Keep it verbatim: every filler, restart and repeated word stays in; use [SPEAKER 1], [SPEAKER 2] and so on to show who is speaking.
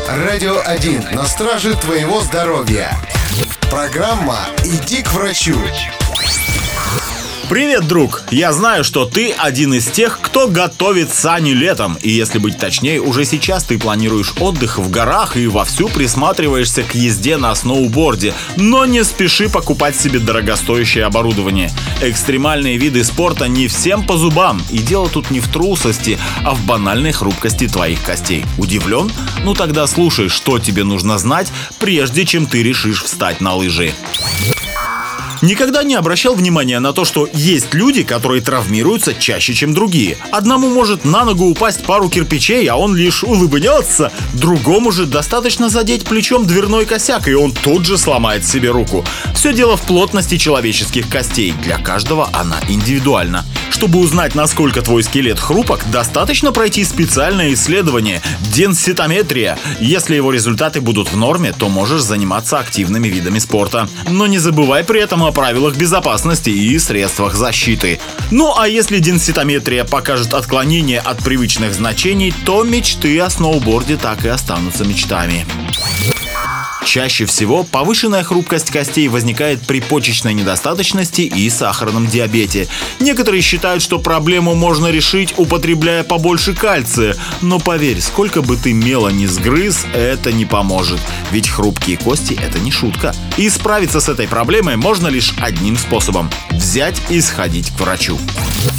[SPEAKER 1] Радио один на страже твоего здоровья. Программа «Иди к врачу».
[SPEAKER 2] Привет, друг! Я знаю, что ты один из тех, кто готовит сани летом. И если быть точнее, уже сейчас ты планируешь отдых в горах и вовсю присматриваешься к езде на сноуборде. Но не спеши покупать себе дорогостоящее оборудование. Экстремальные виды спорта не всем по зубам. И дело тут не в трусости, а в банальной хрупкости твоих костей. Удивлен? Ну тогда слушай, что тебе нужно знать, прежде чем ты решишь встать на лыжи. Никогда не обращал внимания на то, что есть люди, которые травмируются чаще, чем другие. Одному может на ногу упасть пару кирпичей, а он лишь улыбнется. Другому же достаточно задеть плечом дверной косяк, и он тут же сломает себе руку. Все дело в плотности человеческих костей. Для каждого она индивидуальна. Чтобы узнать, насколько твой скелет хрупок, достаточно пройти специальное исследование – денситометрия. Если его результаты будут в норме, то можешь заниматься активными видами спорта. Но не забывай при этом о правилах безопасности и средствах защиты. Ну а если денситометрия покажет отклонение от привычных значений, то мечты о сноуборде так и останутся мечтами. Чаще всего повышенная хрупкость костей возникает при почечной недостаточности и сахарном диабете. Некоторые считают, что проблему можно решить, употребляя побольше кальция. Но поверь, сколько бы ты мела ни сгрыз, это не поможет. Ведь хрупкие кости – это не шутка. И справиться с этой проблемой можно лишь одним способом – взять и сходить к врачу.